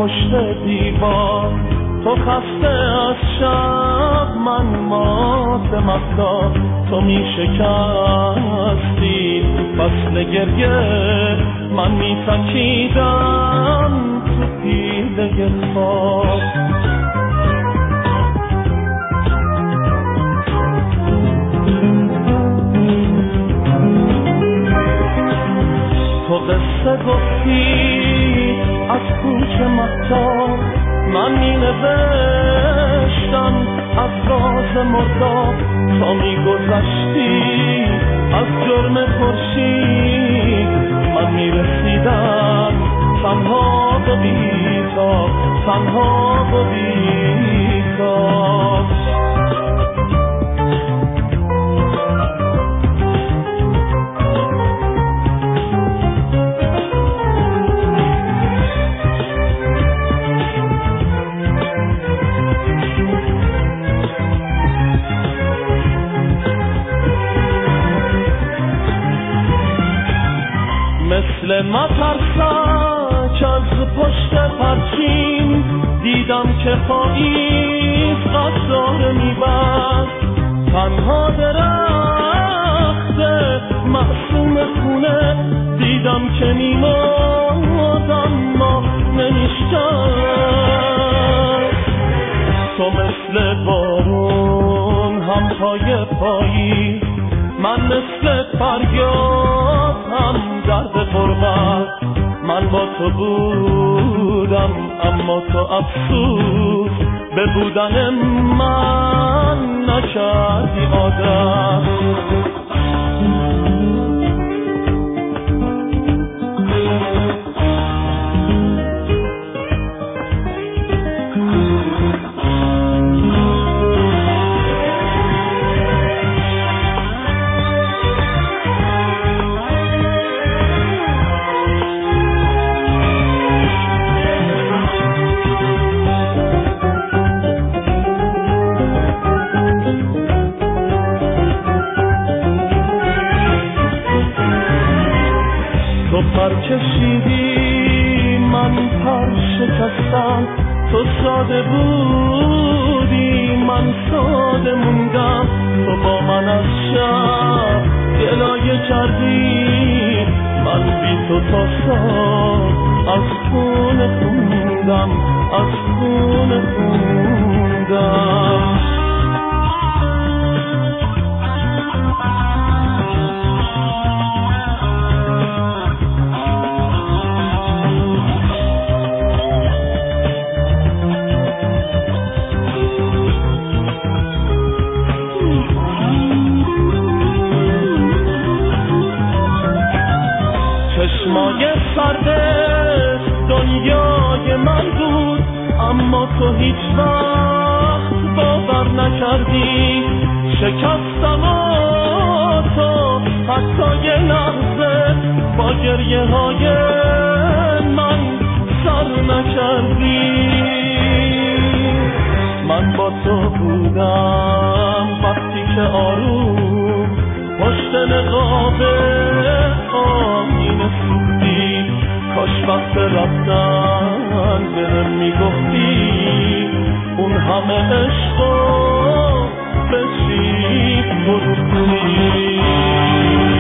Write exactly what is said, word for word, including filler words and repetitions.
پشت دیوار، تو خسته از شب من مات مفتا، تو می شکستی فصل گریه، من می تکیدم تو پیله خواب. تو قصه گفتی از کوچه مهتاب، من می نوشتم از راز مرداب، تو می گذشتی از جرم خورشید، من می رسیدم تنها و بی‌تاب، تنها و بی‌تاب. مثل مترسک از پشت پرچین، دیدم که پاییز قصاره میبست، تنها درخت معصوم خونه، دیدم که میمرد اما نمیشکست. تو مثل بارون همتای پاییز، من مثل فریاد هم درد غربت، من با تو بودم اما تو افسوس به بودن من نکردی عادت. تو پر کشیدی من پر شکستم، تو ساده بودی من ساده موندم، تو با من از شب گلایه کردی، من بی تو تا صبح از خون خوندم، از خون خوندم. چشمای سرد دنیای من بود، اما تو هیچ وقت باور نکردی، شکستم و تو حتی یه لحظه با گریه های من سر نکردی. من با تو بودم وقتی که آروم پشت نقاب آینه سوختی، کاش وقت رفتن بهم میگفتی اون همه عشقو به چی فروختی.